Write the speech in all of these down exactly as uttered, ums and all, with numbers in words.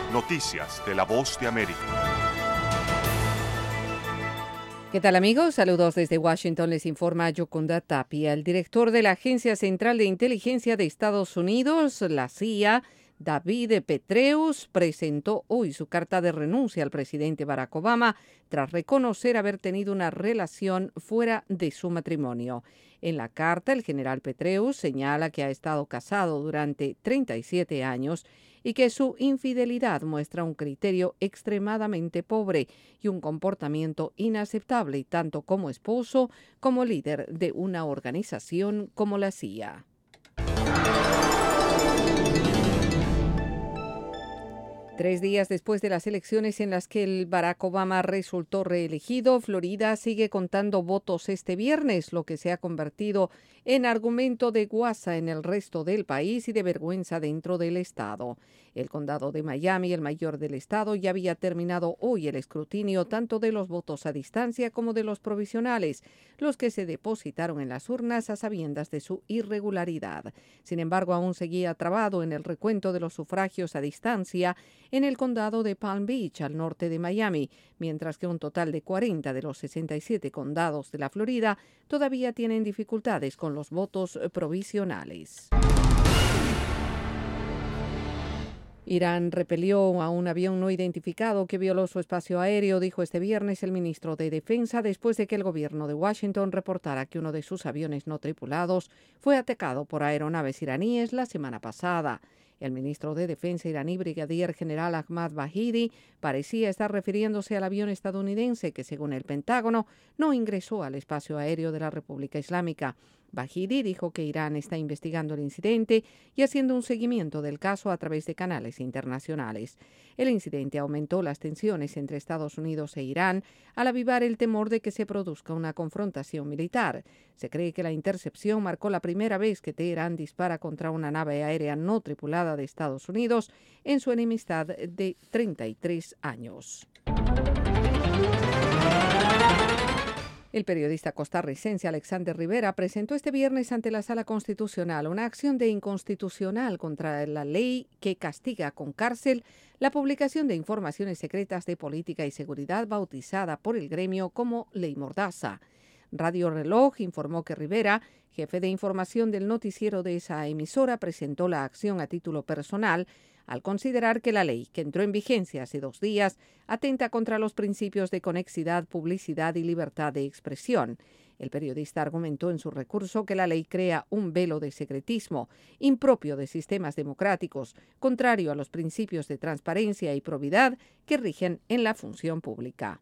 Noticias de la Voz de América. ¿Qué tal, amigos? Saludos desde Washington. Les informa Yoconda Tapia. El director de la Agencia Central de Inteligencia de Estados Unidos, la C I A, David Petraeus, presentó hoy su carta de renuncia al presidente Barack Obama tras reconocer haber tenido una relación fuera de su matrimonio. En la carta, el general Petraeus señala que ha estado casado durante treinta y siete años y que su infidelidad muestra un criterio extremadamente pobre y un comportamiento inaceptable tanto como esposo como líder de una organización como la C I A. Tres días después de las elecciones en las que el Barack Obama resultó reelegido, Florida sigue contando votos este viernes, lo que se ha convertido en argumento de guasa en el resto del país y de vergüenza dentro del estado. El condado de Miami, el mayor del estado, ya había terminado hoy el escrutinio tanto de los votos a distancia como de los provisionales, los que se depositaron en las urnas a sabiendas de su irregularidad. Sin embargo, aún seguía trabado en el recuento de los sufragios a distancia en el condado de Palm Beach, al norte de Miami, mientras que un total de cuarenta de los sesenta y siete condados de la Florida todavía tienen dificultades con los votos provisionales. Irán repelió a un avión no identificado que violó su espacio aéreo, dijo este viernes el ministro de Defensa, después de que el gobierno de Washington reportara que uno de sus aviones no tripulados fue atacado por aeronaves iraníes la semana pasada. El ministro de Defensa iraní, brigadier general Ahmad Vahidi, parecía estar refiriéndose al avión estadounidense que, según el Pentágono, no ingresó al espacio aéreo de la República Islámica. Vahidi dijo que Irán está investigando el incidente y haciendo un seguimiento del caso a través de canales internacionales. El incidente aumentó las tensiones entre Estados Unidos e Irán al avivar el temor de que se produzca una confrontación militar. Se cree que la intercepción marcó la primera vez que Teherán dispara contra una nave aérea no tripulada de Estados Unidos en su enemistad de treinta y tres años. El periodista costarricense Alexander Rivera presentó este viernes ante la Sala Constitucional una acción de inconstitucional contra la ley que castiga con cárcel la publicación de informaciones secretas de política y seguridad bautizada por el gremio como Ley Mordaza. Radio Reloj informó que Rivera, jefe de información del noticiero de esa emisora, presentó la acción a título personal al considerar que la ley, que entró en vigencia hace dos días, atenta contra los principios de conexidad, publicidad y libertad de expresión. El periodista argumentó en su recurso que la ley crea un velo de secretismo impropio de sistemas democráticos, contrario a los principios de transparencia y probidad que rigen en la función pública.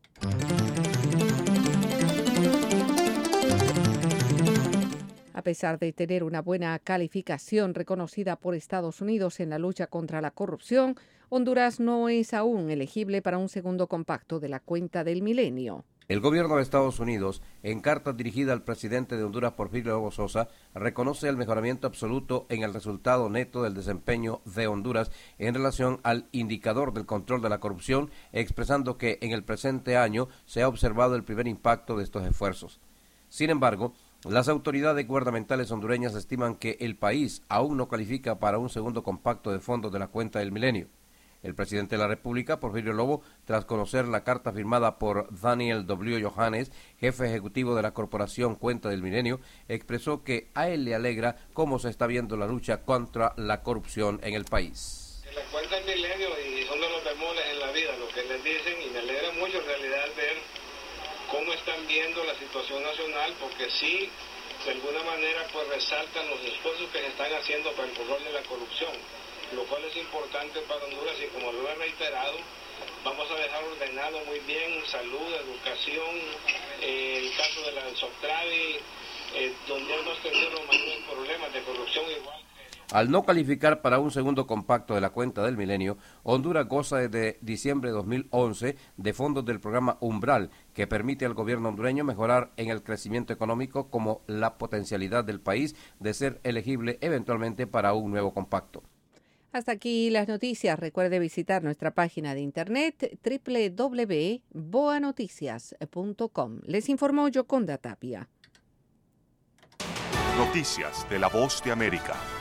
A pesar de tener una buena calificación reconocida por Estados Unidos en la lucha contra la corrupción, Honduras no es aún elegible para un segundo compacto de la cuenta del milenio. El gobierno de Estados Unidos, en carta dirigida al presidente de Honduras, Porfirio Lobo Sosa, reconoce el mejoramiento absoluto en el resultado neto del desempeño de Honduras en relación al indicador del control de la corrupción, expresando que en el presente año se ha observado el primer impacto de estos esfuerzos. Sin embargo, las autoridades gubernamentales hondureñas estiman que el país aún no califica para un segundo compacto de fondos de la cuenta del milenio. El presidente de la República, Porfirio Lobo, tras conocer la carta firmada por Daniel W. Johannes, jefe ejecutivo de la corporación Cuenta del Milenio, expresó que a él le alegra cómo se está viendo la lucha contra la corrupción en el país. La cuenta del milenio y son de los bemoles en la vida, lo que les dicen, y me alegra mucho en realidad ver cómo están viendo la situación nacional, porque sí, de alguna manera, pues resaltan los esfuerzos que se están haciendo para el control de la corrupción, lo cual es importante para Honduras y como lo he reiterado, vamos a dejar ordenado muy bien salud, educación, eh, el caso de la del Soctravi, eh, donde hemos tenido los mayores problemas de corrupción igual. Al no calificar para un segundo compacto de la cuenta del milenio, Honduras goza desde diciembre de dos mil once de fondos del programa Umbral, que permite al gobierno hondureño mejorar en el crecimiento económico como la potencialidad del país de ser elegible eventualmente para un nuevo compacto. Hasta aquí las noticias. Recuerde visitar nuestra página de internet doble u doble u doble u punto boa noticias punto com. Les informó Yoconda Tapia. Noticias de la Voz de América.